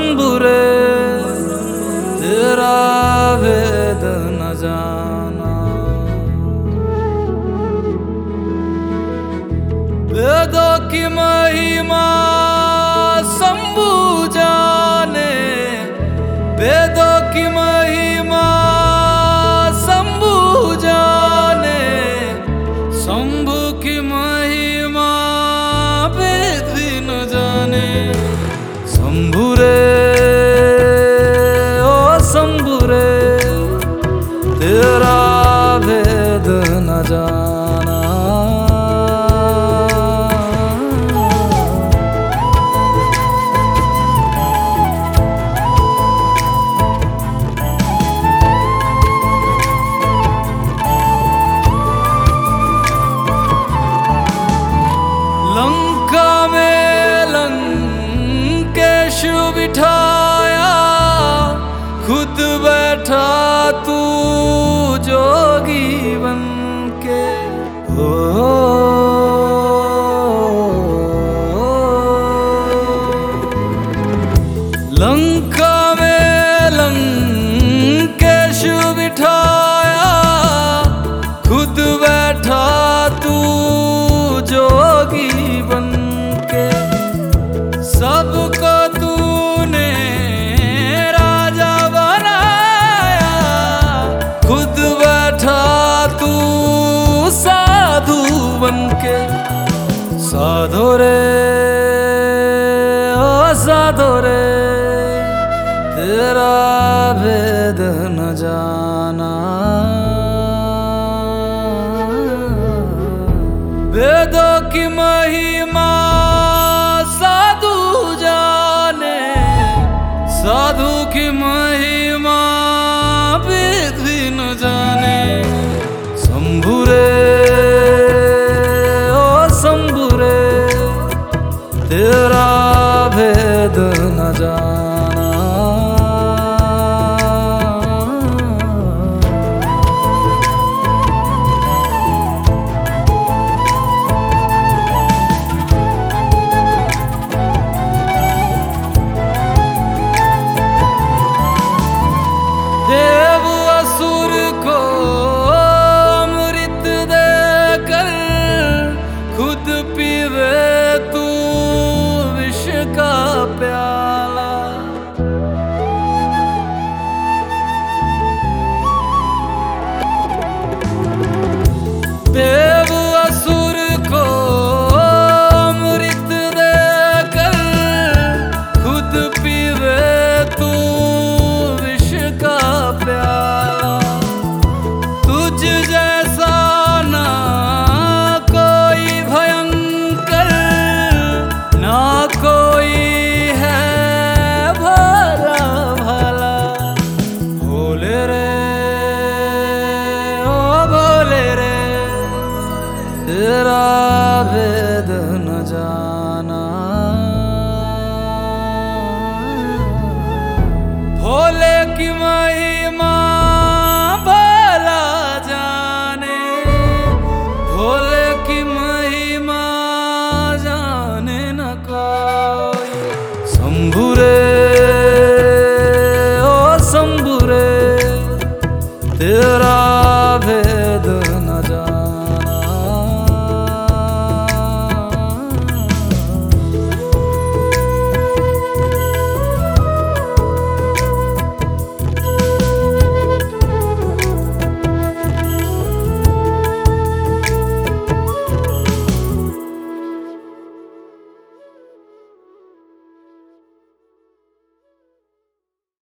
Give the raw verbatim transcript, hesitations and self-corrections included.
शंभु रे तेरा भेद न जाना। वेदों की महिमा शंभु जाने, वेदों की महिमा शंभु जाने, शंभु की महिमा वेद भी न जाने। शंभु रे ओ शंभु रे तेरा भेद न जाना। लंका में लंकेश बिठाया, खुद बैठा तू जोगी बन के। हो लंका में लंकेश बिठाया, खुद बैठा तू जोगी बन के। सबको तूने राजा बनाया, खुद बैठा तू साधु बन के। साधो रे ओ साधो रे तेरा भेद न जाना। वेदों की महिमा साधु जाने, साधु की महिमा वेद भी न जाने। शंभु रे ओ शंभु रे तेरा भेद न जाना। देव असुर को अमृत देकर, खुद पीवे तू विष का प्याला। देव असुर को अमृत देकर, खुद पीवे तू विष का प्याला। तुझ जैसा ना कोई भयंकर, ना कोई है भला भला। भोले रे ओ भोले रे तेरा भेद न जाना। भोले की महिमा भला जाने, भोले की महिमा जाने न कोई। शंभु रे